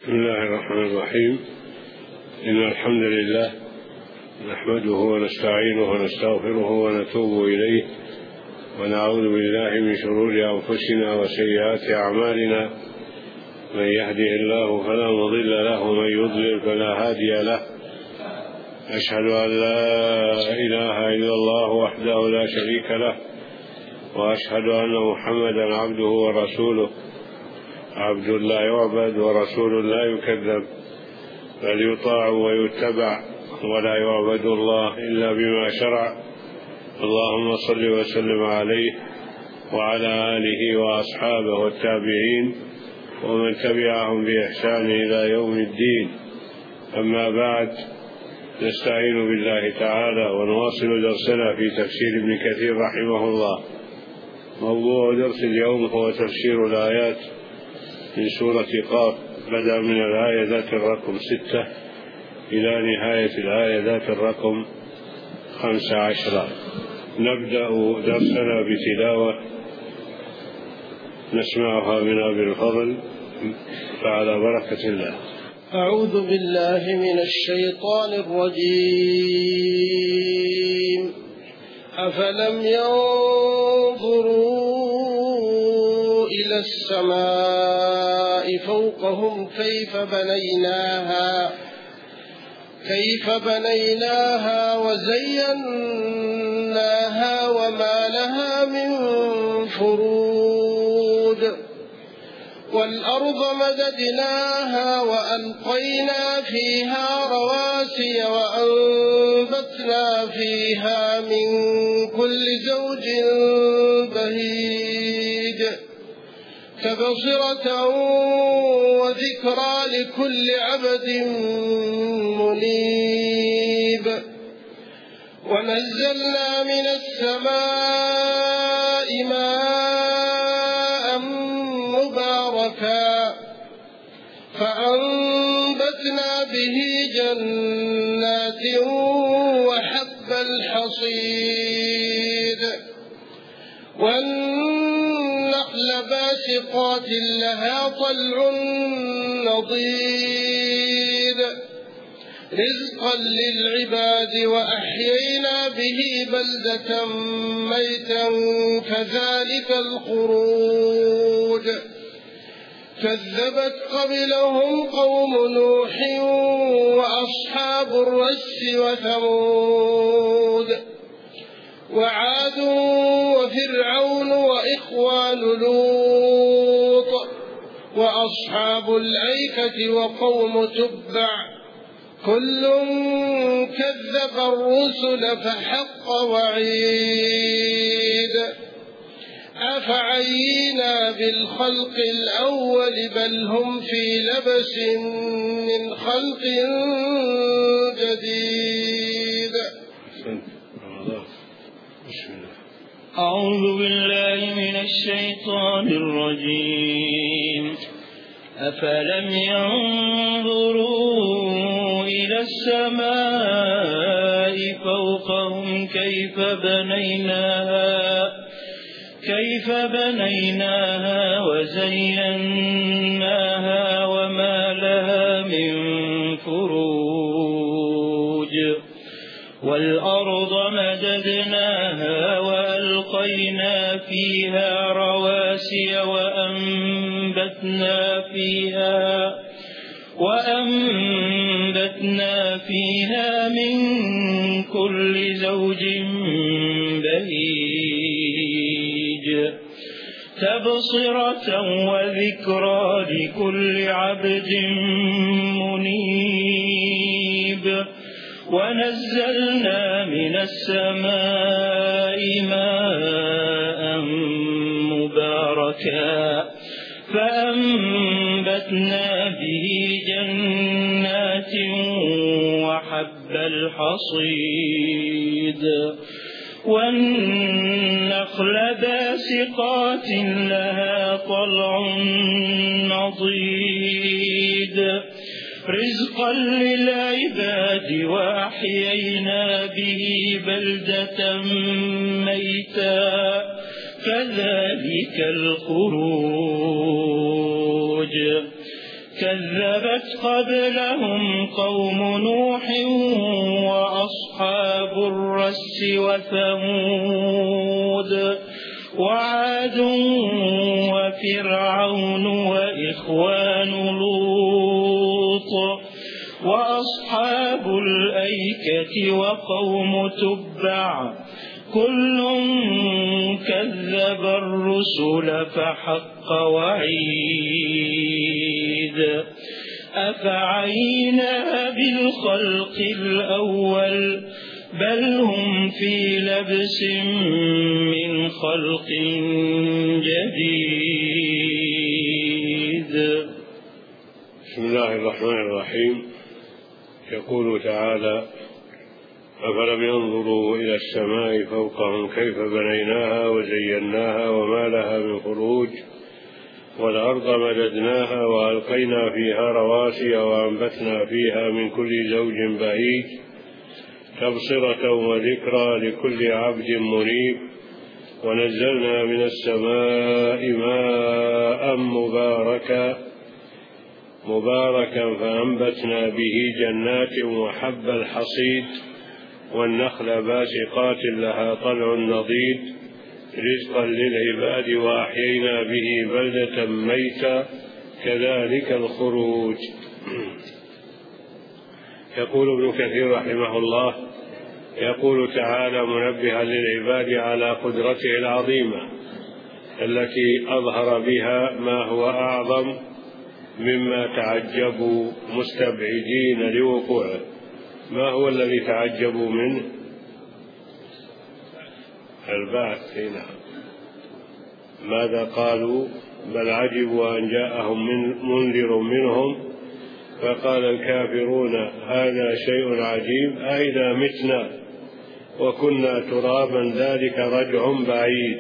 بسم الله الرحمن الرحيم. إن الحمد لله نحمده ونستعينه ونستغفره ونتوب إليه ونعوذ بالله من شرور أنفسنا وسيئات أعمالنا. من يهده الله فلا مضل له ومن يضلل فلا هادي له. أشهد أن لا إله إلا الله وحده لا شريك له، وأشهد أن محمدا عبده ورسوله، عبد لا يعبد ورسول لا يكذب، بل يطاع ويتبع ولا يعبد الله إلا بما شرع. اللهم صل وسلم عليه وعلى آله وأصحابه والتابعين ومن تبعهم بإحسان إلى يوم الدين. أما بعد، نستعين بالله تعالى ونواصل درسنا في تفسير ابن كثير رحمه الله. موضوع درس اليوم هو تفسير الآيات من سورة قاف، بدأ من الآية ذات الرقم 6 إلى نهاية الآية ذات الرقم 15. نبدأ درسنا بتلاوة نسمعها من أبي الفضل، فعلى بركة الله. أعوذ بالله من الشيطان الرجيم. أفلم ينظروا إلى السماء فوقهم كيف بنيناها وزيناها وما لها من فروج، والأرض مددناها وألقينا فيها رواسي وأنبتنا فيها من كل زوج بهيج، تبصرة وذكرى لكل عبد منيب. ونزلنا من السماء ماء مباركا فأنبتنا به جنات وحب الحصيد، والنخل باسقات لها طلع نضيد، رزقا للعباد، وأحيينا به بلدة ميتا كذلك الخروج. كذبت قبلهم قوم نوح وأصحاب الرس وثمود وعاد وفرعون وإخوان لوط وأصحاب الأيكة وقوم تبع، كل كذب الرسل فحق وعيد. أفعينا بالخلق الأول بل هم في لبس من خلق جديد. أعوذ بالله من الشيطان الرجيم. أفلم ينظروا إلى السماء فوقهم كيف بنيناها وزيناها وما لها من فروج، والأرض مددناها وألقينا فيها رواسي وأنبتنا فيها من كل زوج بهيج، تبصرة وذكرى لكل عبد منيب. ونزلنا من السماء ماء مباركا فأنبتنا به جنات وحب الحصيد، والنخل باسقات لها طلع نضيد، رزقا للعباد، وأحيينا به بلدة ميتا كذلك الخروج. كذبت قبلهم قوم نوح وأصحاب الرس وثمود وعاد وفرعون وإخوان لوط وأصحاب الأيكة وقوم تبع كل كذب الرسل فحق وعيد أفعينا بالخلق الأول بل هم في لبس من خلق جديد. بسم الله الرحمن الرحيم. يقول تعالى: أفلم ينظروا إلى السماء فوقهم كيف بنيناها وزيناها وما لها من فروج والأرض مددناها وألقينا فيها رواسي وأنبتنا فيها من كل زوج بهيج تبصرة وذكرى لكل عبد منيب ونزلنا من السماء ماء مباركا فأنبتنا به جنات وحب الحصيد والنخل باسقات لها طلع نضيد رزقا للعباد وأحيينا به بلدة ميتا كذلك الخروج. يقول ابن كثير رحمه الله: يقول تعالى منبها للعباد على قدرته العظيمة التي أظهر بها ما هو أعظم مما تعجبوا مستبعدين لوقوعه. ما هو الذي تعجبوا منه؟ البعث. ماذا قالوا؟ بل عجبوا أن جاءهم منذر منهم فقال الكافرون هذا شيء عجيب أئذا متنا وكنا ترابا ذلك رجع بعيد.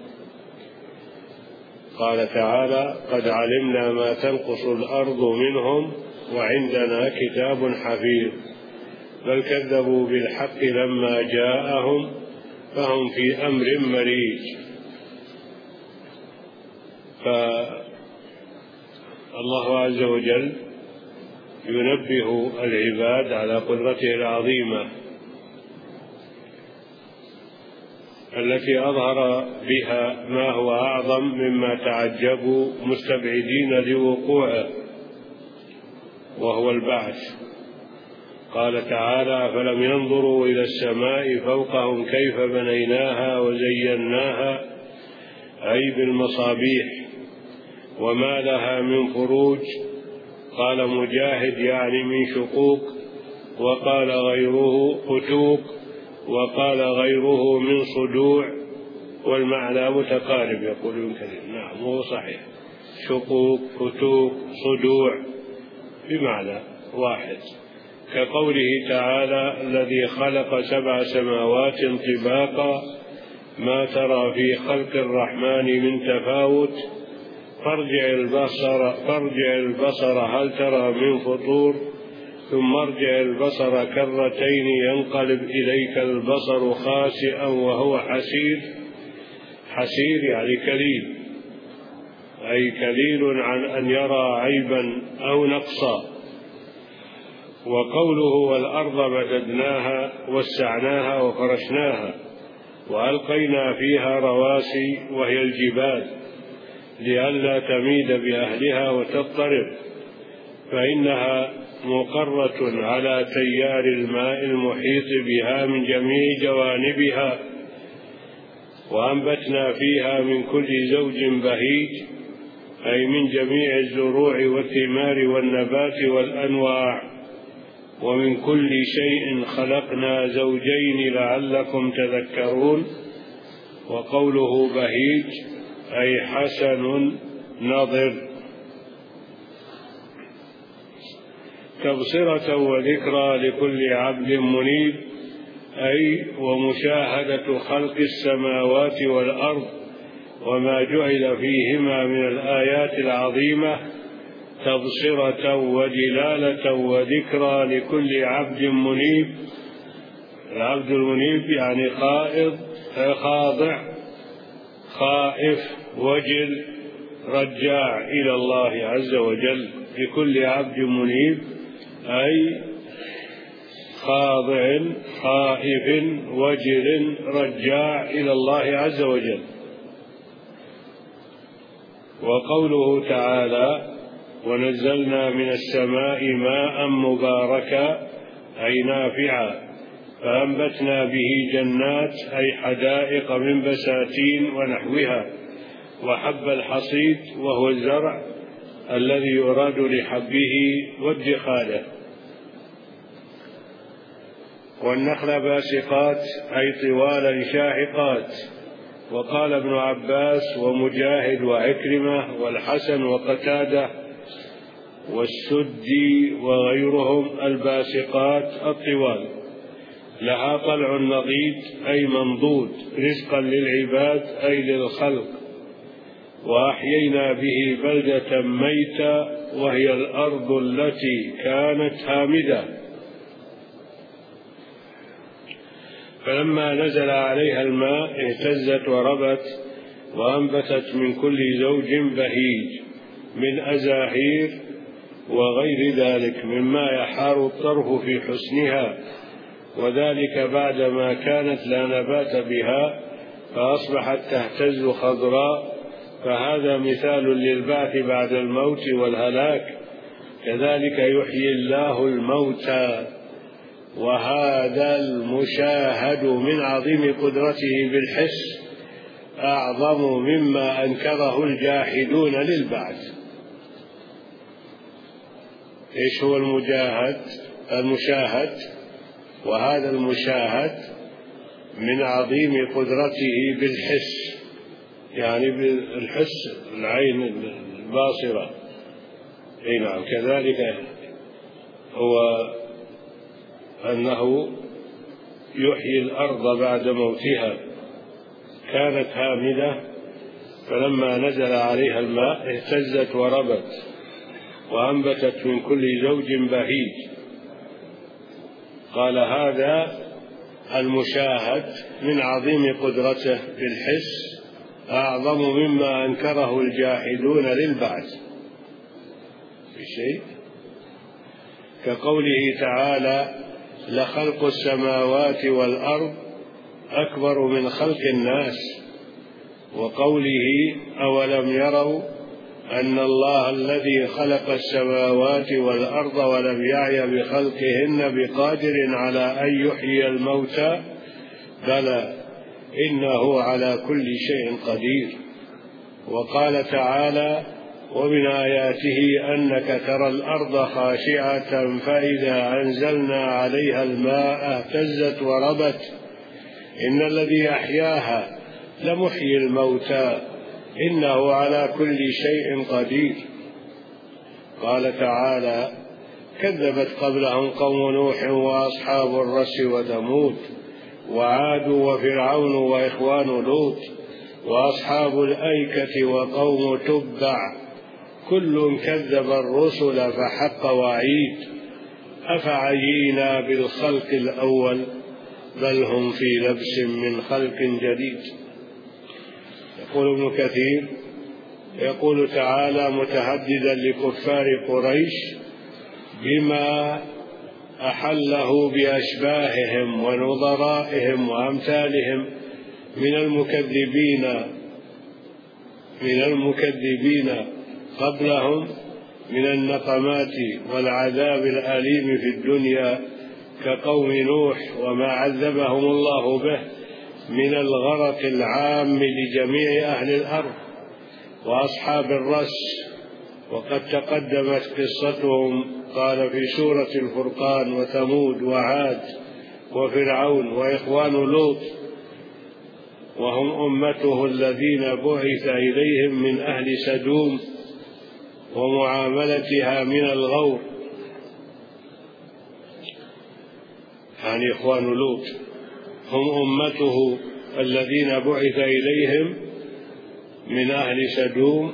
قال تعالى: قد علمنا ما تنقص الأرض منهم وعندنا كتاب حفيظ بل كذبوا بالحق لما جاءهم فهم في أمر مريج. فالله عز وجل ينبه العباد على قدرته العظيمة التي أظهر بها ما هو أعظم مما تعجبوا مستبعدين لوقوعه وهو البعث. قال تعالى: فلم ينظروا إلى السماء فوقهم كيف بنيناها وزيناها أي بالمصابيح وما لها من فروج. قال مجاهد يعني من شقوق، وقال غيره فتوق، وقال غيره من صدوع، والمعنى متقارب. يقول ابن كثير: نعم هو صحيح، شقوق فتوق صدوع بمعنى واحد. كقوله تعالى: الذي خلق 7 سماوات طباقا ما ترى في خلق الرحمن من تفاوت فارجع البصر هل ترى من فطور ثم ارجع البصر كرتين ينقلب إليك البصر خاسئا وهو حسير يعني كليل، أي كليل عن أن يرى عيبا أو نقصا. وقوله: والأرض مددناها وسعناها وفرشناها وألقينا فيها رواسي وهي الجبال لئلا تميد بأهلها وتضطرب فإنها مقرة على تيار الماء المحيط بها من جميع جوانبها وأنبتنا فيها من كل زوج بهيج أي من جميع الزروع والثمار والنبات والأنواع ومن كل شيء خلقنا زوجين لعلكم تذكرون. وقوله بهيج أي حسن نضر. تبصرة وذكرى لكل عبد منيب أي ومشاهدة خلق السماوات والأرض وما جعل فيهما من الآيات العظيمة تبصرة ودلالة وذكرى لكل عبد منيب. العبد المنيب يعني خاضع خائف وجل رجاع إلى الله عز وجل، لكل عبد منيب أي خاضع خائف وجل رجاع إلى الله عز وجل. وقوله تعالى: ونزلنا من السماء ماء مباركا أي نافعا فأنبتنا به جنات أي حدائق من بساتين ونحوها، وحب الحصيد وهو الزرع الذي يراد لحبه وادخاله، والنخل باسقات أي طوالا شاهقات. وقال ابن عباس ومجاهد وعكرمة والحسن وقتادة والسدي وغيرهم الباسقات الطوال، لها طلع نضيد أي منضود رزقا للعباد أي للخلق. وأحيينا به بلدة ميتة وهي الأرض التي كانت هامدة، فلما نزل عليها الماء اهتزت وربت وأنبتت من كل زوج بهيج من أزاهير وغير ذلك مما يحار الطرف في حسنها، وذلك بعدما كانت لا نبات بها فأصبحت تهتز خضراء، فهذا مثال للبعث بعد الموت والهلاك. كذلك يحيي الله الموتى، وهذا المشاهد من عظيم قدرته بالحس أعظم مما أنكره الجاحدون للبعث. إيش هو المشاهد؟ وهذا المشاهد من عظيم قدرته بالحس، يعني بالحس العين الباصرة. أي نعم. كذلك هو أنه يحيي الأرض بعد موتها، كانت هامدة فلما نزل عليها الماء اهتزت وربت وأنبتت من كل زوج بهيج. قال هذا المشاهد من عظيم قدرته بالحس أعظم مما أنكره الجاحدون للبعث بشيء، كقوله تعالى: لخلق السماوات والأرض أكبر من خلق الناس. وقوله: أولم يروا أن الله الذي خلق السماوات والأرض ولم يعي بخلقهن بقادر على أن يحيي الموتى بلى إنه على كل شيء قدير. وقال تعالى: ومن آياته أنك ترى الأرض خاشعة فإذا أنزلنا عليها الماء اهتزت وربت إن الذي أحياها لمحيي الموتى إنه على كل شيء قدير. قال تعالى: كذبت قبلهم قوم نوح وأصحاب الرس وثمود وعاد وفرعون وإخوان لوط وأصحاب الأيكة وقوم تبع كل كذب الرسل فحق وعيد أفعيينا بالخلق الأول بل هم في لبس من خلق جديد. يقول ابن كثير: يقول تعالى متهددا لكفار قريش بما أحله بأشباههم ونظرائهم وأمثالهم من المكذبين قبلهم من النقمات والعذاب الأليم في الدنيا كقوم نوح وما عذبهم الله به من الغرق العام لجميع أهل الأرض، وأصحاب الرس وقد تقدمت قصتهم، قال في سورة الفرقان: وثمود وعاد وفرعون وإخوان لوط وهم أمته الذين بعث إليهم من أهل سدوم ومعاملتها من الغور، يعني إخوان لوط هم أمته الذين بعث إليهم من أهل سدوم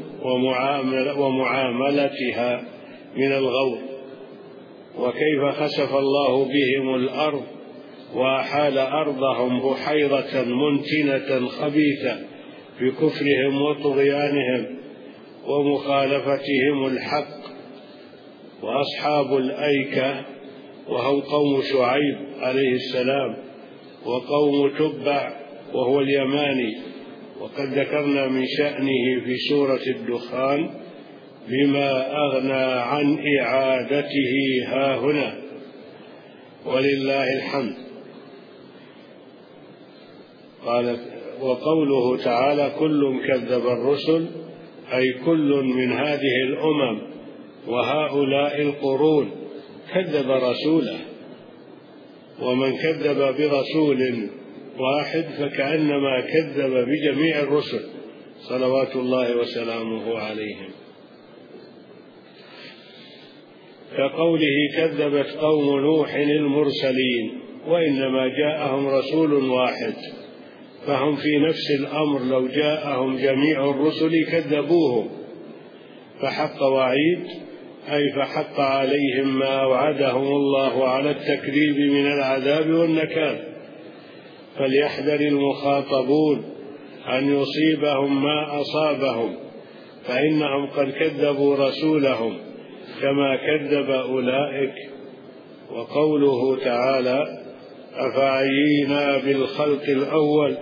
ومعاملتها من الغور، وكيف خسف الله بهم الأرض وأحال أرضهم بحيرة منتنة خبيثة بكفرهم وطغيانهم ومخالفتهم الحق. وأصحاب الأيكة وهم قوم شعيب عليه السلام، وقوم تبع وهو اليماني، وقد ذكرنا من شأنه في سورة الدخان بما أغنى عن إعادته هاهنا، ولله الحمد. قال: وقوله تعالى: كل كذب الرسل، أي كل من هذه الأمم وهؤلاء القرون كذب رسوله، ومن كذب برسول واحد فكأنما كذب بجميع الرسل صلوات الله وسلامه عليهم. كقوله: كذبت قوم نوح المرسلين، وإنما جاءهم رسول واحد، فهم في نفس الأمر لو جاءهم جميع الرسل كذبوهم، فحق وعيد، أي فحق عليهم ما أوعدهم الله على التكذيب من العذاب والنكال. فليحذر المخاطبون أن يصيبهم ما أصابهم، فإنهم قد كذبوا رسولهم كما كذب أولئك. وقوله تعالى: أفعينا بالخلق الأول،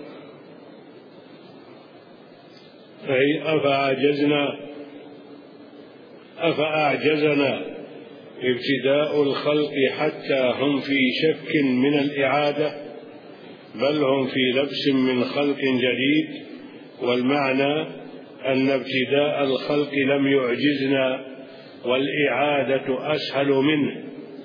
أي أفأعجزنا ابتداء الخلق حتى هم في شك من الإعادة، بل هم في لبس من خلق جديد. والمعنى أن ابتداء الخلق لم يعجزنا، والإعادة أسهل منه،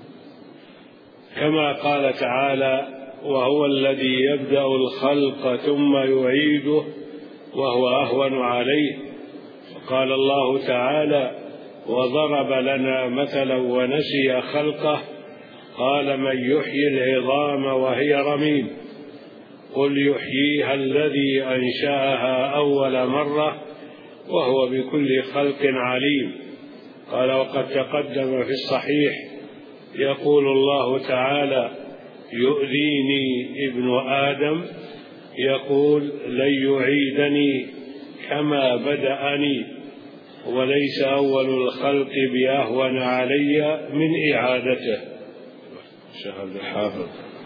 كما قال تعالى: وهو الذي يبدأ الخلق ثم يعيده وهو أهون عليه. وقال الله تعالى: وضرب لنا مثلا ونسي خلقه، قال: من يحيي العظام وهي رميم، قل يحييها الذي أنشأها أول مرة وهو بكل خلق عليم. قال: وقد تقدم في الصحيح يقول الله تعالى: يؤذيني ابن آدم، يقول: لن يعيدني كما بدأني، وليس أول الخلق بأهون علي من إعادته. شهد الحافظ.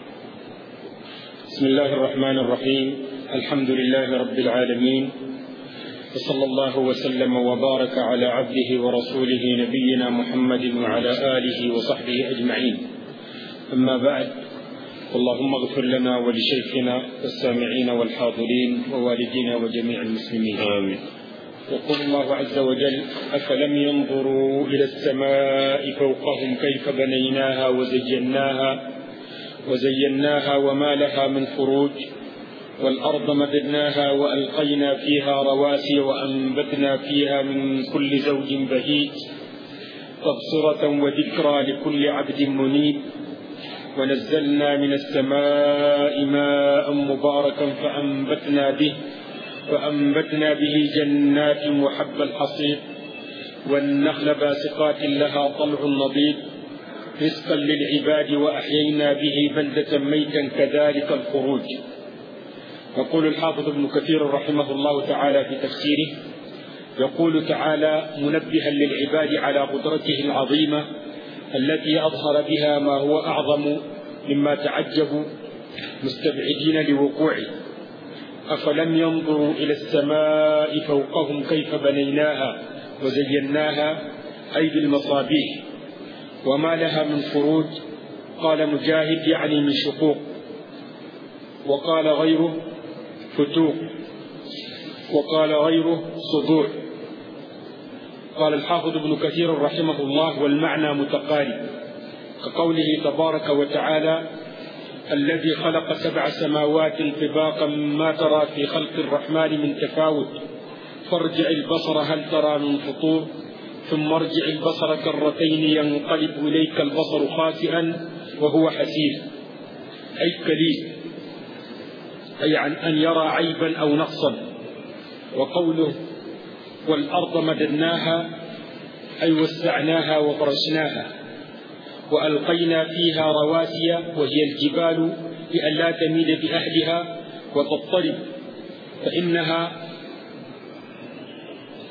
بسم الله الرحمن الرحيم. الحمد لله رب العالمين، وصلى الله وسلم وبارك على عبده ورسوله نبينا محمد وعلى آله وصحبه أجمعين. أما بعد، اللهم اغفر لنا ولشيخنا والسامعين والحاضرين ووالدينا وجميع المسلمين، آمين. يقول الله عز وجل: أفلم ينظروا إلى السماء فوقهم كيف بنيناها وزيناها وما لها من فروج، والأرض مددناها وألقينا فيها رواسي وأنبتنا فيها من كل زوج بهيج، تبصرة وذكرى لكل عبد منيب، ونزلنا من السماء ماء مباركا فأنبتنا به جنات وحب الحصيد والنخل باسقات لها طلع نضيد رزقا للعباد، وأحيينا به بلدة ميتا كذلك الخروج. يقول الحافظ ابن كثير رحمه الله تعالى في تفسيره، يقول تعالى منبها للعباد على قدرته العظيمة التي أظهر بها ما هو أعظم مما تعجبوا مستبعدين لوقوعه. أفلم ينظروا إلى السماء فوقهم كيف بنيناها وزيناها، أي بالمصابيح، وما لها من فروج. قال مجاهد يعني من شقوق، وقال غيره فتوق، وقال غيره صدوع. قال الحافظ ابن كثير رحمه الله: والمعنى متقارب، كقوله تبارك وتعالى: الذي خلق 7 سماوات طباقا ما ترى في خلق الرحمن من تفاوت، فارجع البصر هل ترى من فطور، ثم ارجع البصر كرتين ينقلب إليك البصر خاسئا وهو حسير، أي كليل، أي عن أن يرى عيبا أو نقصا. وقوله: والأرض مددناها، أي وسعناها وفرشناها، وألقينا فيها رواسي، وهي الجبال، لئلا تميد بأهلها وتضطرب،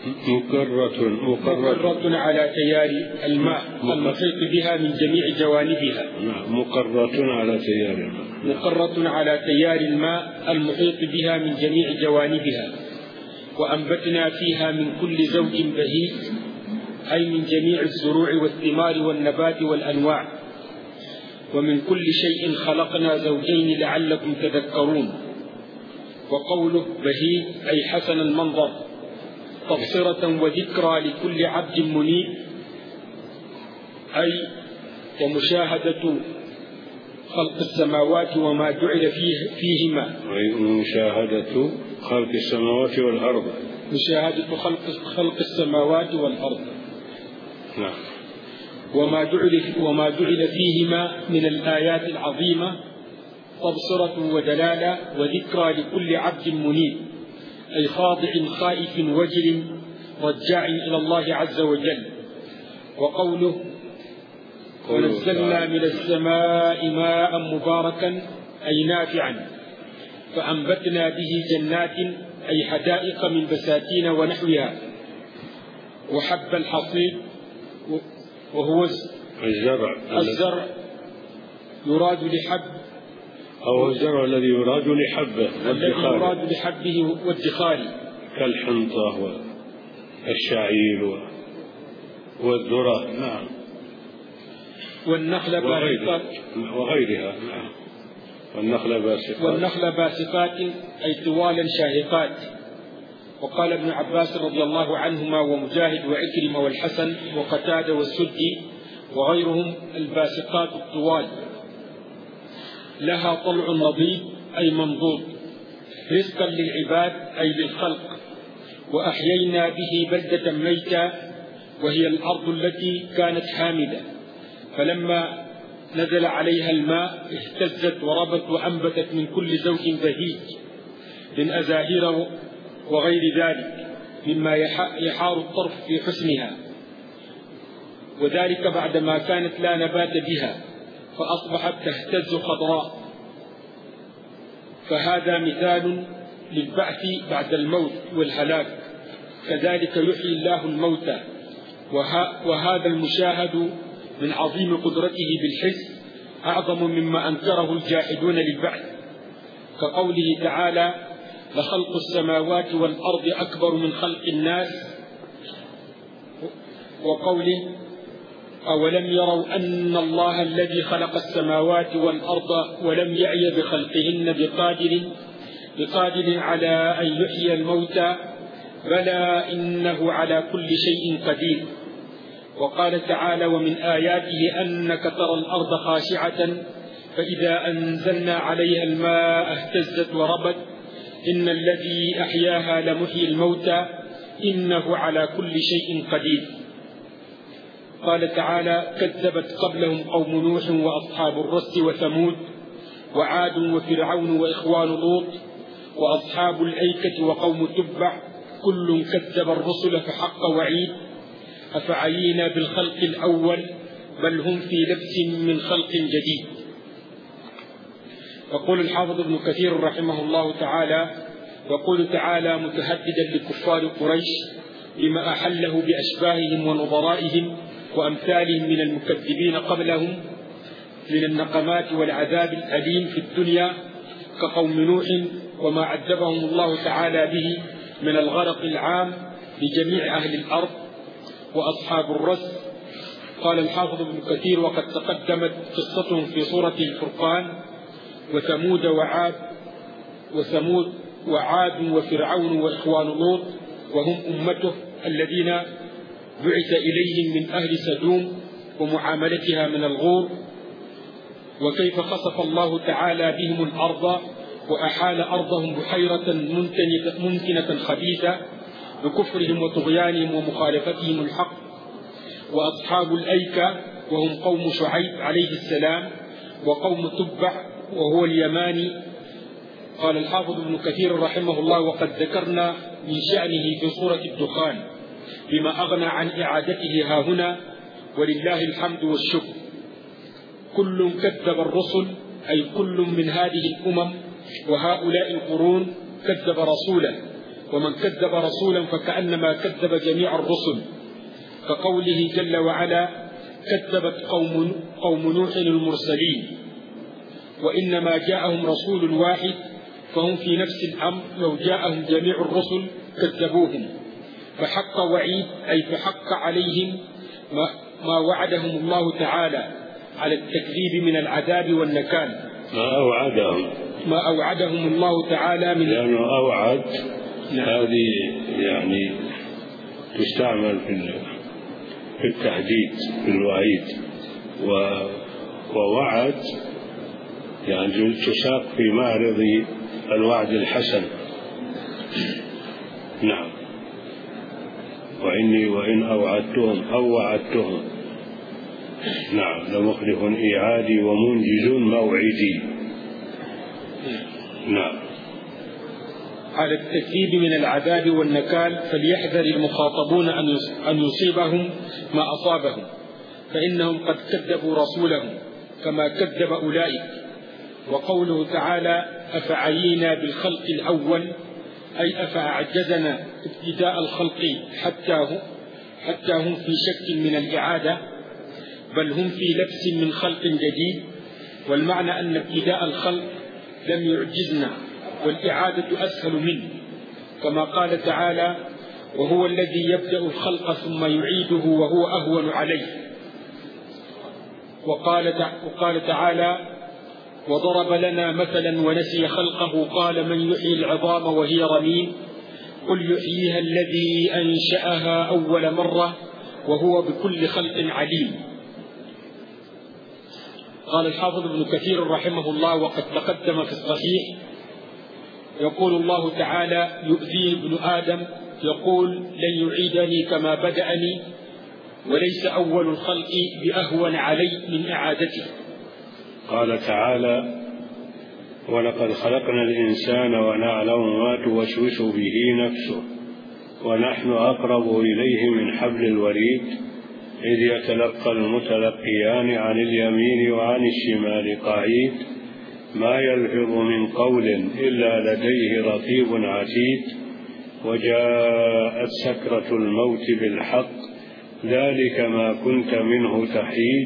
مقرة على تيار الماء المحيط بها من جميع جوانبها. مقرة على تيار الماء. مقرة على تيار الماء المحيط بها من جميع جوانبها. وأنبتنا فيها من كل زوج بهيج، أي من جميع الزروع والثمار والنبات والأنواع. ومن كل شيء خلقنا زوجين لعلكم تذكرون. وقوله بهيج أي حسن المنظر، تبصرة وذكرى لكل عبد منيب، أي ومشاهدة خلق السماوات وما جعل فيهما. مشاهدة خلق السماوات والأرض. مشاهدة خلق السماوات والأرض. نعم. وما جعل فيهما من الآيات العظيمة، تبصرة ودلالة وذكرى لكل عبد منيب، أي خاضع خائف وجل رجاع إلى الله عز وجل. وقوله ونزلنا من السماء ماء مباركا، أي نافعا، فأنبتنا به جنات، أي حدائق من بساتين ونحوها. وحب الحصيد وهو الزرع يراد لحب، أو الزرع الذي يراد لحبه والدخال، كالحنطة والشعير والذرة. نعم. والنخل وغيرها. نعم. والنخل باسقات، أي طوالا شاهقات. وقال ابن عباس رضي الله عنهما ومجاهد وعكرمة والحسن وقتادة والسدي وغيرهم الباسقات الطوال، لها طلع نضيد، أي منضود، رزقا للعباد، أي للخلق. وأحيينا به بلدة ميتا، وهي الأرض التي كانت حامدة، فلما نزل عليها الماء اهتزت وربت وأنبتت من كل زوج بهيج من أزاهير وغير ذلك مما يحار الطرف في حسنها، وذلك بعدما كانت لا نبات بها فأصبحت تهتز خضراء. فهذا مثال للبعث بعد الموت والهلاك، كذلك يحيي الله الموتى. وهذا المشاهد من عظيم قدرته بالحس أعظم مما أنكره الجاحدون للبعث، كقوله تعالى لخلق السماوات والأرض أكبر من خلق الناس، وقوله أولم يروا أن الله الذي خلق السماوات والأرض ولم يعي بخلقهن بقادر على أن يحيي الموتى، بلى إنه على كل شيء قدير. وقال تعالى ومن آياته أنك ترى الأرض خاشعة فإذا أنزلنا عليها الماء اهتزت وربت إن الذي أحياها لمحيي الموتى إنه على كل شيء قدير. قال تعالى كذبت قبلهم قوم نوح وأصحاب الرس وثمود وعاد وفرعون وإخوان لوط وأصحاب الأيكة وقوم تبع كل كذب الرسل فحق وعيد. أفعينا بالخلق الأول بل هم في لبس من خلق جديد. يقول الحافظ ابن كثير رحمه الله تعالى يقول تعالى متهددا لكفار قريش بما أحله بأشباههم ونظرائهم وأمثالهم من المكذبين قبلهم من النقمات والعذاب الأليم في الدنيا كقوم نوح وما عذبهم الله تعالى به من الغرق العام لجميع أهل الأرض وأصحاب الرس. قال الحافظ ابن كثير وقد تقدمت قصتهم في سورة الفرقان وثمود وعاد وفرعون وإخوان لوط وهم أمته الذين بعث إليهم من أهل سدوم ومعاملتها من الغور، وكيف خسف الله تعالى بهم الأرض وأحال أرضهم بحيرة ممكنة خبيثة بكفرهم وطغيانهم ومخالفتهم الحق. وأصحاب الأيكة وهم قوم شعيب عليه السلام وقوم تبع وهو اليماني. قال الحافظ ابن كثير رحمه الله وقد ذكرنا من شأنه في سورة الدخان بما أغنى عن إعادته هاهنا ولله الحمد والشكر. كل كذب الرسل أي كل من هذه الأمم وهؤلاء القرون كذب رسوله ومن كذب رسولا فكأنما كذب جميع الرسل، كقوله جل وعلا: كذبت قوم نوح المرسلين. وإنما جاءهم رسول واحد فهم في نفس الأمر، لو جاءهم جميع الرسل كذبوهم، فحق وعيد أي فحق عليهم ما وعدهم الله تعالى على التكذيب من العذاب والنكال. ما أوعدهم الله تعالى من، لأنه أوعد هذه يعني تستعمل في التهديد في الوعيد، ووعد يعني تساق في معرض الوعد الحسن. نعم. وإن أوعدتهم أو وعدتهم، نعم، لمخلف إيعادي ومنجز موعدي. نعم. على التكذيب من العذاب والنكال، فليحذر المخاطبون أن يصيبهم ما أصابهم، فإنهم قد كذبوا رسولهم كما كذب أولئك. وقوله تعالى: أفعينا بالخلق الأول، أي أفأعجزنا ابتداء الخلق حتى هم في شك من الإعادة، بل هم في لبس من خلق جديد. والمعنى أن ابتداء الخلق لم يعجزنا، والإعادة أسهل منه، كما قال تعالى: وهو الذي يبدأ الخلق ثم يعيده وهو أهون عليه. وقال تعالى: وضرب لنا مثلا ونسي خلقه قال من يحيي العظام وهي رميم، قل يحييها الذي أنشأها أول مرة وهو بكل خلق عليم. قال الحافظ ابن كثير رحمه الله: وقد تقدم في الصحيح يقول الله تعالى: يؤذيه ابن آدم يقول لن يعيدني كما بدأني، وليس أول الخلق بأهون علي من إعادته. قال تعالى: ولقد خلقنا الإنسان ونعلم ما توسوس به نفسه ونحن أقرب إليه من حبل الوريد إذ يتلقى المتلقيان عن اليمين وعن الشمال قعيد ما يلفظ من قول إلا لديه رقيب عتيد وجاءت سكرة الموت بالحق ذلك ما كنت منه تحيد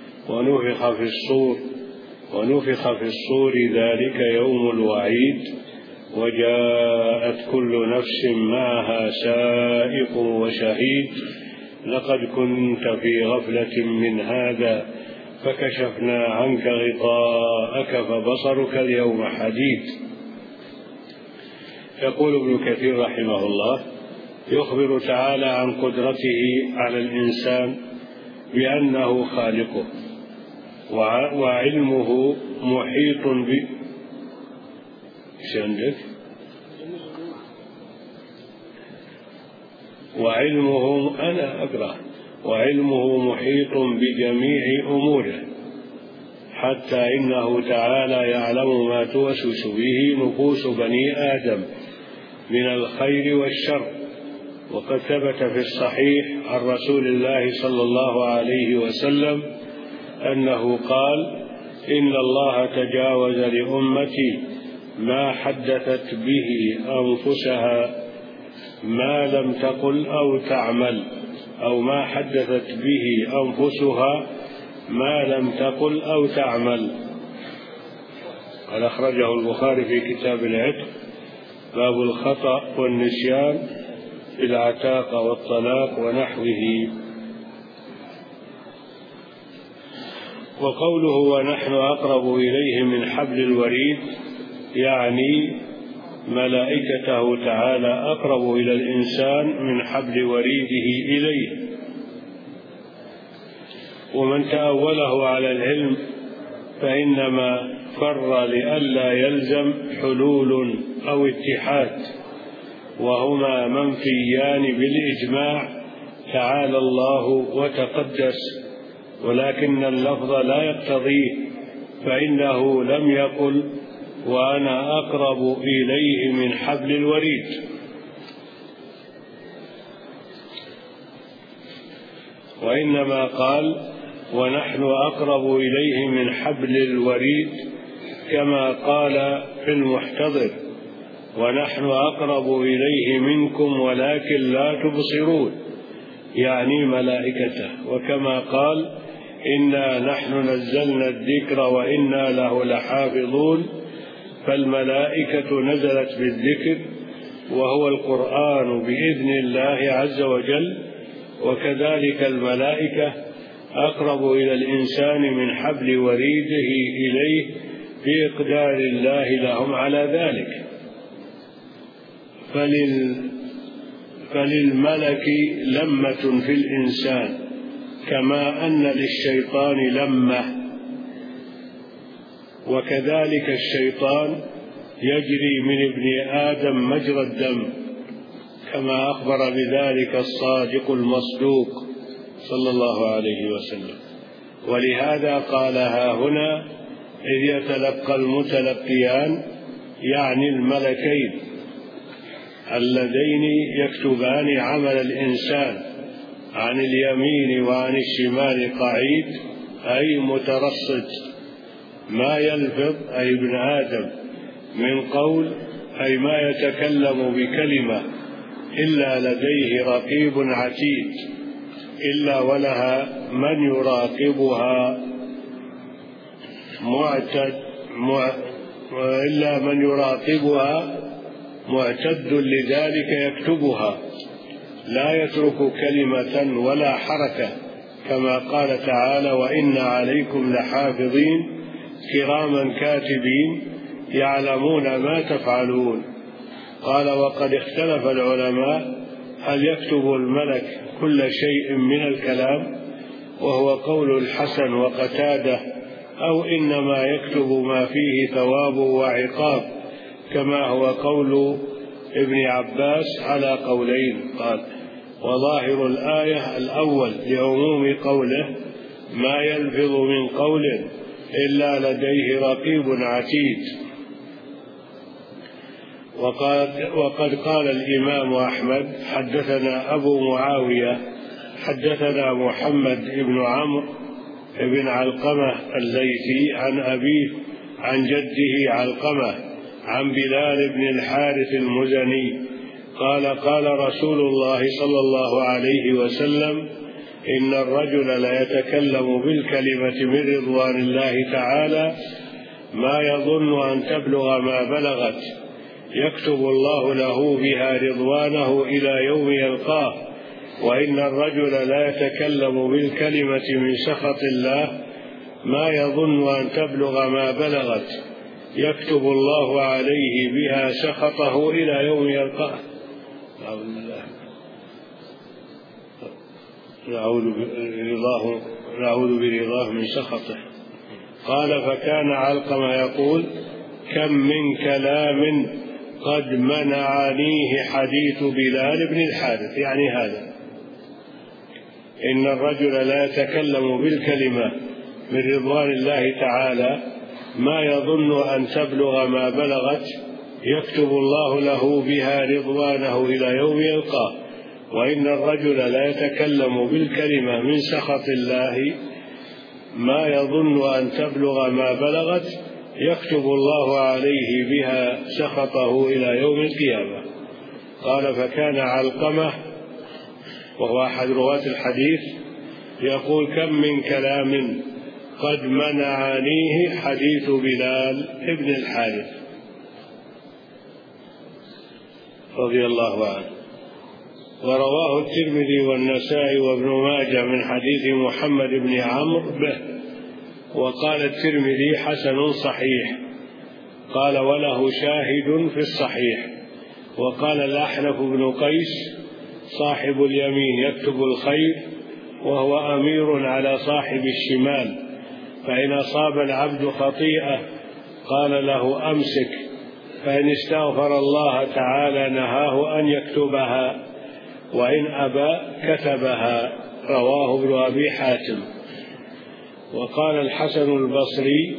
ونفخ في الصور ذلك يوم الوعيد وجاءت كل نفس معها سائق وشهيد لقد كنت في غفلة من هذا فكشفنا عنك غطاءك فبصرك اليوم حديد. يقول ابن كثير رحمه الله: يخبر تعالى عن قدرته على الإنسان بأنه خالقه، وعلمه محيط وعلمه محيط بجميع أموره، حتى إنه تعالى يعلم ما توسوس به نفوس بني آدم من الخير والشر. وقد ثبت في الصحيح عن رسول الله صلى الله عليه وسلم أنه قال: إن الله تجاوز لأمتي ما حدثت به أنفسها ما لم تقل أو تعمل، أو ما حدثت به أنفسها ما لم تقل أو تعمل. قال أخرجه البخاري في كتاب العتق باب الخطأ والنسيان في العتاق والطلاق ونحوه. وقوله ونحن أقرب إليه من حبل الوريد يعني ملائكته تعالى أقرب إلى الإنسان من حبل وريده إليه. ومن تأوله على العلم فإنما فر لئلا يلزم حلول أو اتحاد، وهما منفيان بالإجماع تعالى الله وتقدس، ولكن اللفظ لا يقتضيه، فإنه لم يقل وأنا أقرب إليه من حبل الوريد، وإنما قال ونحن أقرب إليه من حبل الوريد كما قال في المحتضر: ونحن أقرب إليه منكم ولكن لا تبصرون، يعني ملائكته. وكما قال إنا نحن نزلنا الذكر وإنا له لحافظون، فالملائكة نزلت بالذكر وهو القرآن بإذن الله عز وجل، وكذلك الملائكة أقرب إلى الإنسان من حبل وريده إليه بإقدار الله لهم على ذلك. فللملك لمة في الإنسان كما أن للشيطان لمة، وكذلك الشيطان يجري من ابن آدم مجرى الدم، كما أخبر بذلك الصادق المصدوق صلى الله عليه وسلم. ولهذا قالها هنا إذ يتلقى المتلقيان، يعني الملكين اللذين يكتبان عمل الإنسان عن اليمين وعن الشمال قعيد، أي مترصد، ما يلفظ أي ابن آدم من قول، أي ما يتكلم بكلمة إلا لديه رقيب عتيد، إلا ولها من يراقبها إلا من يراقبها معتد لذلك يكتبها، لا يترك كلمة ولا حركة، كما قال تعالى وإن عليكم لحافظين كراما كاتبين يعلمون ما تفعلون. قال وقد اختلف العلماء هل يكتب الملك كل شيء من الكلام، وهو قول الحسن وقتادة، أو إنما يكتب ما فيه ثواب وعقاب، كما هو قول ابن عباس على قولين. قال وظاهر الآية الأول لعموم قوله ما يلفظ من قول إلا لديه رقيب عتيد. وقد قال الإمام أحمد حدثنا أبو معاوية حدثنا محمد بن عمرو بن علقمة الليثي عن أبيه عن جده علقمة عن بلال بن الحارث المزني قال قال رسول الله صلى الله عليه وسلم إن الرجل ليتكلم بالكلمة من رضوان الله تعالى ما يظن أن تبلغ ما بلغت، يكتب الله له بها رضوانه إلى يوم يلقاه. وإن الرجل لا يتكلم بالكلمة من سخط الله ما يظن أن تبلغ ما بلغت، يكتب الله عليه بها سخطه إلى يوم يلقاه. نعوذ برضاه من سخطه. قال فكان علقمة يقول كم من كلام قد منعنيه حديث بلال بن الحارث، يعني هذا إن الرجل لا يتكلم بالكلمة من رضوان الله تعالى ما يظن أن تبلغ ما بلغت، يكتب الله له بها رضوانه إلى يوم يلقاه. وإن الرجل لا يتكلم بالكلمة من سخط الله ما يظن أن تبلغ ما بلغت، يكتب الله عليه بها سخطه إلى يوم القيامة. قال فكان علقمة وهو أحد رواة الحديث يقول كم من كلام قد منعنيه حديث بلال ابن الحارث رضي الله عنه. ورواه الترمذي والنسائي وابن ماجه من حديث محمد بن عمرو به. وقال الترمذي حسن صحيح، قال وله شاهد في الصحيح. وقال الأحنف بن قيس صاحب اليمين يكتب الخير وهو أمير على صاحب الشمال، فإن أصاب العبد خطيئة قال له أمسك، فإن استغفر الله تعالى نهاه أن يكتبها، وإن أبى كتبها. رواه ابن أبي حاتم. وقال الحسن البصري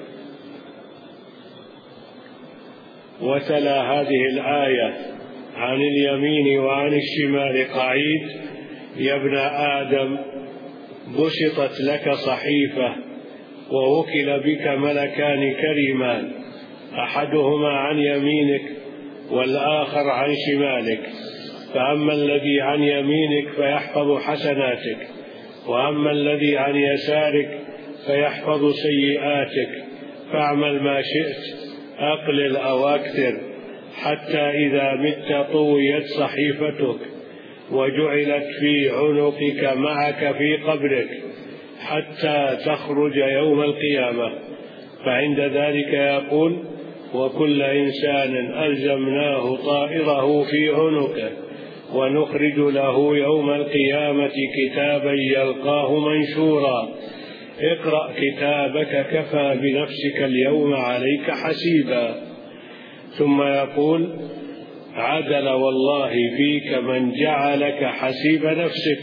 وتلا هذه الآية عن اليمين وعن الشمال قعيد يا ابن آدم بسطت لك صحيفة ووكل بك ملكان كريمان، أحدهما عن يمينك والآخر عن شمالك، فأما الذي عن يمينك فيحفظ حسناتك، وأما الذي عن يسارك فيحفظ سيئاتك، فاعمل ما شئت أقلل أو أكثر، حتى إذا مت طويت صحيفتك وجعلت في عنقك معك في قبرك حتى تخرج يوم القيامة. فعند ذلك يقول: وكل إنسان ألزمناه طائره في عنقه ونخرج له يوم القيامة كتابا يلقاه منشورا، اقرأ كتابك كفى بنفسك اليوم عليك حسيبا. ثم يقول: عدل والله فيك من جعلك حسيب نفسك.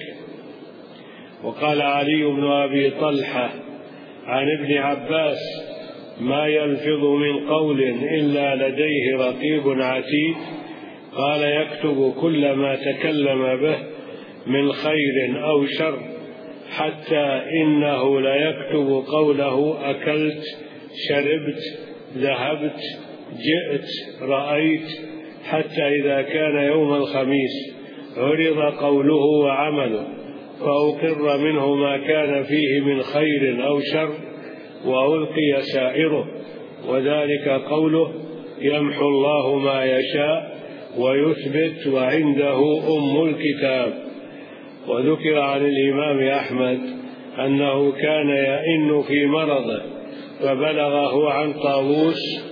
وقال علي بن أبي طلحة عن ابن عباس: ما يلفظ من قول إلا لديه رقيب عتيد، قال: يكتب كل ما تكلم به من خير أو شر، حتى إنه ليكتب قوله: أكلت، شربت، ذهبت، جئت، رأيت، حتى إذا كان يوم الخميس عرض قوله وعمله فأقر منه ما كان فيه من خير أو شر وألقي سائره، وذلك قوله: يمحو الله ما يشاء ويثبت وعنده أم الكتاب. وذكر عن الإمام أحمد أنه كان يئن في مرضه، فبلغه عن طاووس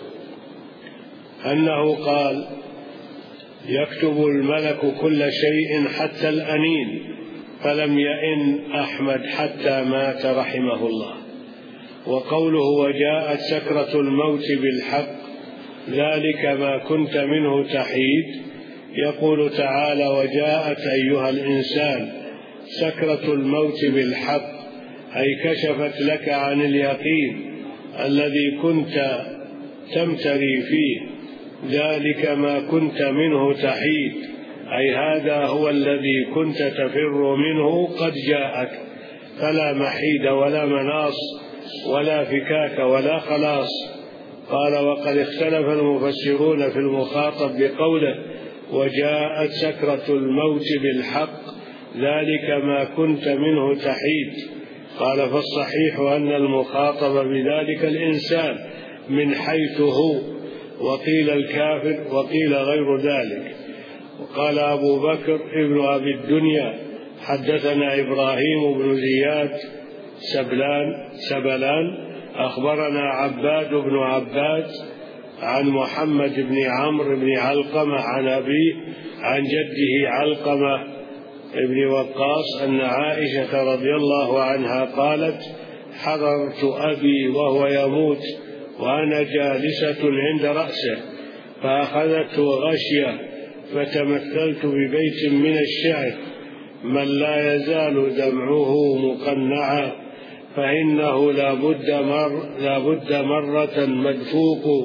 أنه قال: يكتب الملك كل شيء حتى الأنين، فلم يئن أحمد حتى مات رحمه الله. وقوله: وجاءت سكرة الموت بالحق، ذلك ما كنت منه تحيد، يقول تعالى: وجاءت أيها الإنسان سكرة الموت بالحق، أي كشفت لك عن اليقين الذي كنت تمتري فيه، ذلك ما كنت منه تحيد، أي هذا هو الذي كنت تفر منه قد جاءك، فلا محيد ولا مناص ولا فكاك ولا خلاص. قال: وقد اختلف المفسرون في المخاطب بقوله: وجاءت سكرة الموت بالحق، ذلك ما كنت منه تحيد. قال: فالصحيح أن المخاطب بذلك الإنسان من حيث هو، وقيل الكافر وقيل غير ذلك. وقال أبو بكر ابن أبي الدنيا: حدثنا إبراهيم بن زياد سبلان أخبرنا عباد بن عباد عن محمد بن عمرو بن علقمة عن أبيه عن جده علقمة بن وقاص أن عائشة رضي الله عنها قالت: حضرت أبي وهو يموت وأنا جالسة عند رأسه، فأخذته غشية فتمثلت ببيت من الشعر: من لا يزال دمعه مقنعا فإنه لا بد مرة مدفوق.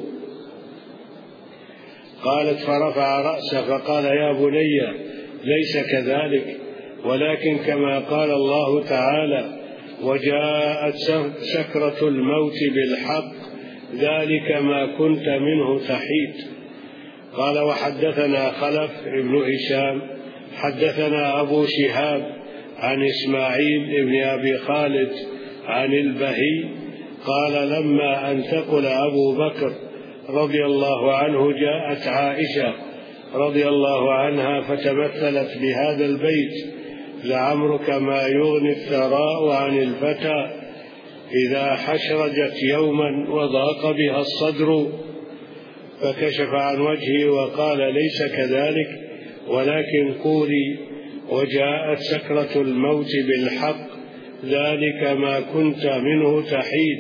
قالت: فرفع رأسه فقال: يا بني ليس كذلك، ولكن كما قال الله تعالى: وجاءت سكرة الموت بالحق، ذلك ما كنت منه تحيد. قال: وحدثنا خلف بن هشام حدثنا أبو شهاب عن إسماعيل بن أبي خالد عن البهي قال: لما أن ثقل أبو بكر رضي الله عنه جاءت عائشة رضي الله عنها فتمثلت بهذا البيت: لعمرك ما يغني الثراء عن الفتى إذا حشرجت يوما وضاق بها الصدر. فكشف عن وجهه وقال: ليس كذلك، ولكن قولي: وجاءت سكرة الموت بالحق، ذلك ما كنت منه تحيد.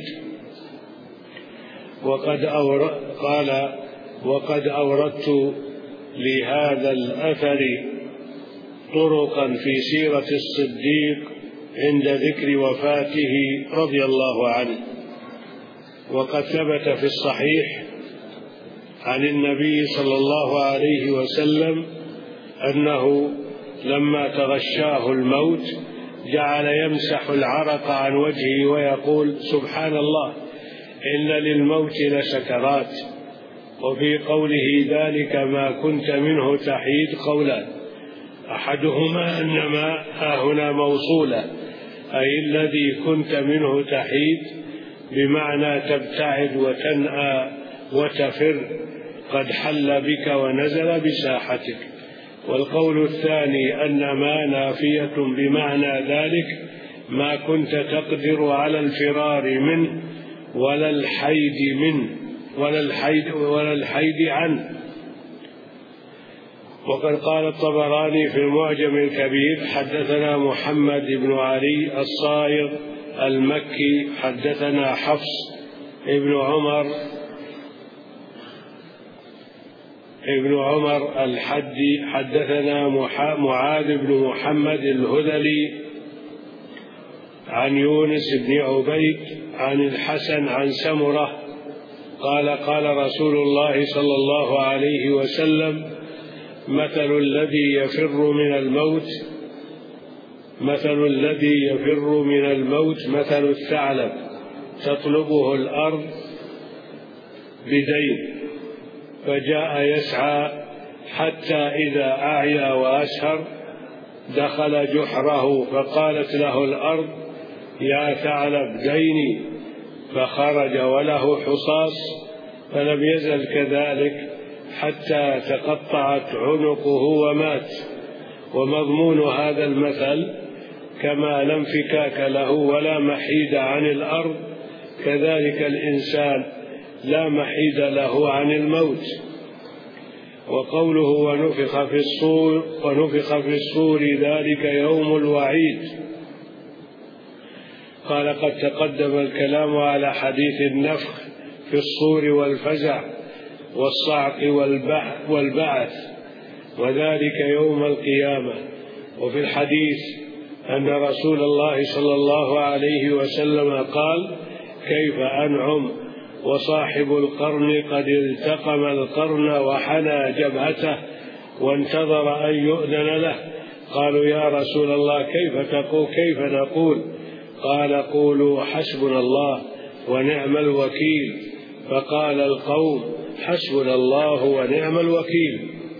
وقد أوردت لهذا الأثر طرقا في سيرة الصديق عند ذكر وفاته رضي الله عنه. وقد ثبت في الصحيح عن النبي صلى الله عليه وسلم أنه لما تغشاه الموت جعل يمسح العرق عن وجهه ويقول: سبحان الله، إن للموت لسكرات، وفي قوله ذلك ما كنت منه تحيد قولان، أحدهما أن ما هنا موصولة، أي الذي كنت منه تحيد بمعنى تبتعد وتنأى وتفر، قد حل بك ونزل بساحتك. والقول الثاني أن ما نافية بمعنى ذلك ما كنت تقدر على الفرار منه ولا الحيد عنه. وقد قال الطبراني في المعجم الكبير حدثنا محمد بن علي الصائغ المكي حدثنا حفص ابن عمر الحدي حدثنا معاذ بن محمد الهذلي عن يونس بن عبيد عن الحسن عن سمرة قال قال رسول الله صلى الله عليه وسلم مثل الذي يفر من الموت مثل الثعلب تطلبه الأرض بدين، فجاء يسعى حتى إذا أعيا وأسهر دخل جحره، فقالت له الأرض يا ثعلب ديني، فخرج وله حصاص، فلم يزل كذلك حتى تقطعت عنقه ومات. ومضمون هذا المثل كما لا انفكاك له ولا محيد عن الأرض، كذلك الإنسان لا محيد له عن الموت. وقوله ونفخ في الصور ذلك يوم الوعيد، قال قد تقدم الكلام على حديث النفخ في الصور والفزع والصعق والبعث، وذلك يوم القيامة. وفي الحديث أن رسول الله صلى الله عليه وسلم قال كيف أنعم وصاحب القرن قد التقم القرن وحنى جبهته وانتظر أن يؤذن له. قالوا يا رسول الله كيف نقول؟ قال قولوا حسبنا الله ونعم الوكيل. فقال القوم حسبنا الله ونعم الوكيل.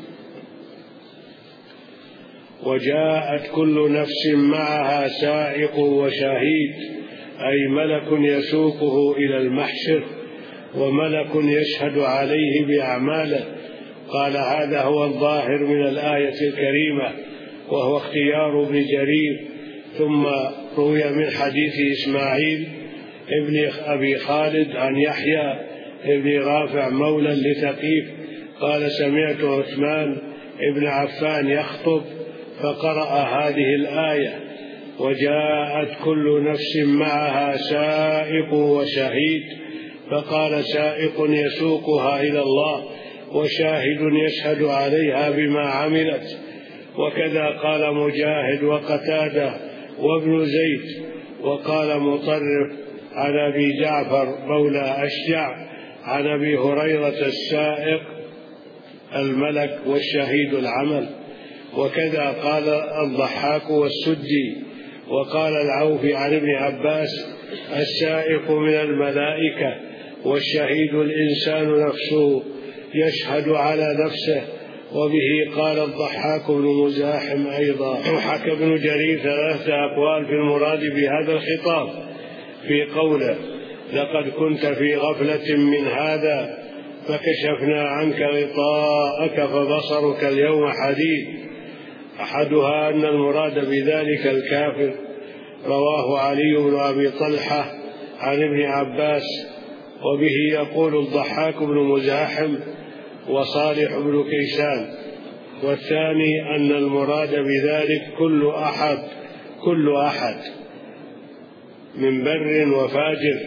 وجاءت كل نفس معها سائق وشهيد، أي ملك يسوقه إلى المحشر وملك يشهد عليه بأعماله. قال هذا هو الظاهر من الآية الكريمة، وهو اختيار ابن جرير. ثم روي من حديث إسماعيل ابن أبي خالد عن يحيى ابن رافع مولى لثقيف قال سمعت عثمان ابن عفان يخطب فقرأ هذه الآية وجاءت كل نفس معها سائق وشهيد، فقال سائق يسوقها إلى الله وشاهد يشهد عليها بما عملت. وكذا قال مجاهد وقتادة وابن زيد. وقال مطرف عن أبي جعفر مولى أشجع عن أبي هريرة السائق الملك والشهيد العمل. وكذا قال الضحاك والسدي. وقال العوفي عن ابن عباس السائق من الملائكة والشهيد الإنسان نفسه يشهد على نفسه. وبه قال الضحاك بن مزاحم أيضا. وحكى ابن جرير 3 أقوال في المراد بهذا الخطاب في قوله لقد كنت في غفلة من هذا فكشفنا عنك غطاءك فبصرك اليوم حديد. أحدها أن المراد بذلك الكافر، رواه علي بن أبي طلحة عن ابن عباس. وبه يقول الضحاك بن مزاحم وصالح بن كيسان. والثاني أن المراد بذلك كل أحد من بر وفاجر،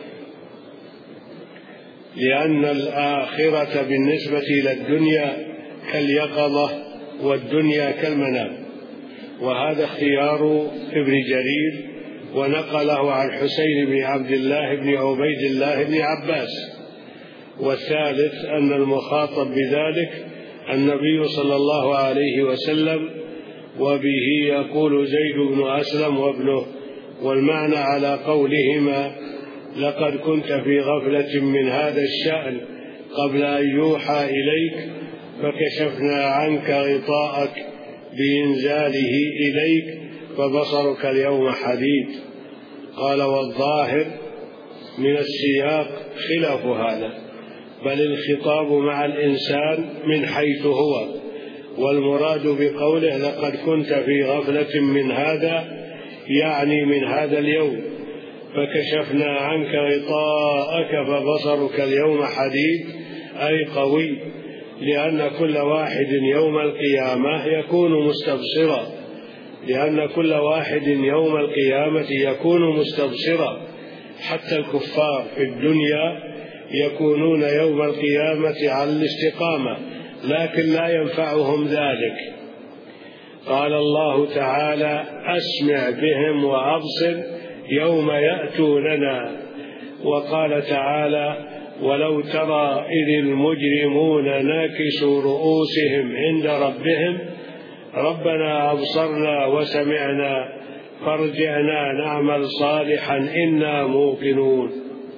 لأن الآخرة بالنسبة إلى الدنيا كاليقظة والدنيا كالمنام. وهذا اختيار ابن جرير، ونقله عن حسين بن عبد الله بن عبيد الله بن عباس. والثالث أن المخاطب بذلك النبي صلى الله عليه وسلم، وبه يقول زيد بن أسلم وابنه. والمعنى على قولهما لقد كنت في غفلة من هذا الشأن قبل أن يوحى إليك فكشفنا عنك غطاءك بإنزاله إليك فبصرك اليوم حديد. قال والظاهر من السياق خلاف هذا، بل الخطاب مع الإنسان من حيث هو، والمراد بقوله لقد كنت في غفلة من هذا يعني من هذا اليوم، فكشفنا عنك غطاءك فبصرك اليوم حديد أي قوي، لأن كل واحد يوم القيامة يكون مستبصرا، حتى الكفار في الدنيا يكونون يوم القيامة على الاستقامة، لكن لا ينفعهم ذلك. قال الله تعالى أسمع بهم وأبصر يوم يأتوننا. وقال تعالى ولو ترى إذ المجرمون ناكسوا رؤوسهم عند ربهم ربنا أبصرنا وسمعنا فارجعنا نعمل صالحا إنا موقنون.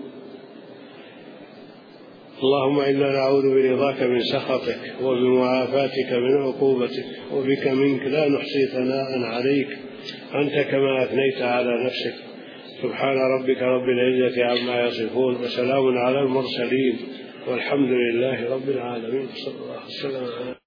اللهم إنا نعوذ برضاك من سخطك وبمعافاتك من عقوبتك، وبك منك لا نحصي ثناء عليك أنت كما أثنيت على نفسك. سبحان ربك رب العزة عما يصفون وسلام على المرسلين والحمد لله رب العالمين. صلى الله عليه وسلم.